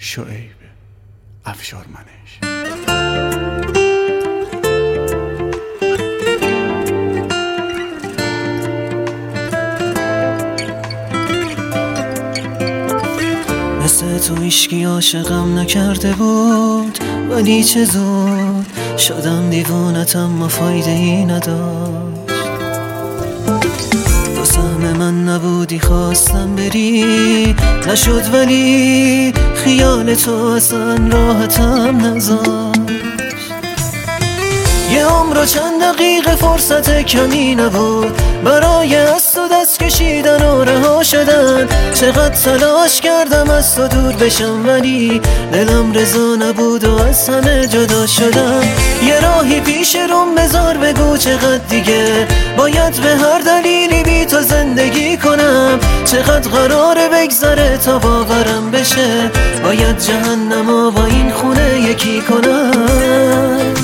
شعیب افشارمنش. مثل تو هیچکی عاشقم نکرده بود، ولی چه زود شدم دیوونت اما فایده ای نداشت. تو سهم من نبودی، خواستم بری نشد، ولی خیال تو اصلا راحتم نذاشت. یه عمر و چند دقیقه فرصت کمی نبود برای از تو دست کشیدن و رها شدن. چقدر تلاش کردم از تو دور بشم، ولی دلم رضا نبود و از همه جدا شدم. یه راهی پیش روم بذار، بگو چقدر دیگه باید به هر دلیلی بی تو زندگی کنم. چقدر قراره بگذره تا باورم بشه باید جهنمو با این خونه یکی کنم.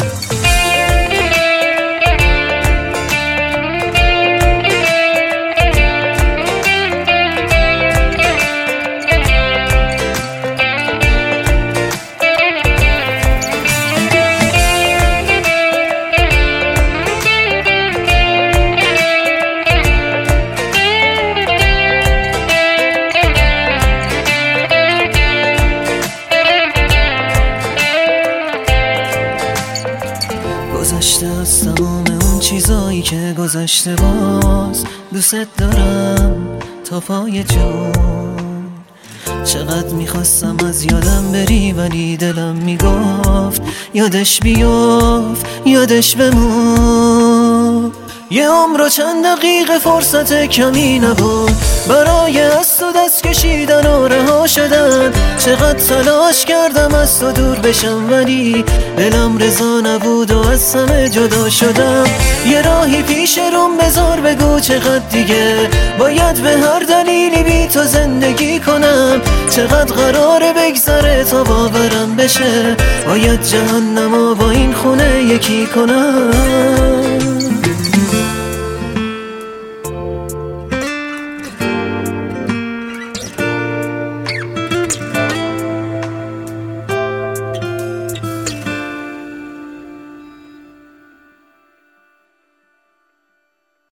گذشته از تمام اون چیزایی که گذشته، باز دوست دارم تا پای جون. چقدر میخواستم از یادم بری، ولی دلم میگفت یادش بیفت یادش بمون. یه عمر و چند دقیقه فرصت کمی نبود برای از تو دست کشیدن و رها شدن. چقدر تلاش کردم از تو دور بشم، ولی دلم رضا نبود و از همه جدا شدم. یه راهی پیش روم بذار، بگو چقدر دیگه باید به هر دلیلی بی تو زندگی کنم. چقدر قراره بگذره تا باورم بشه باید جهنمو با این خونه یکی کنم.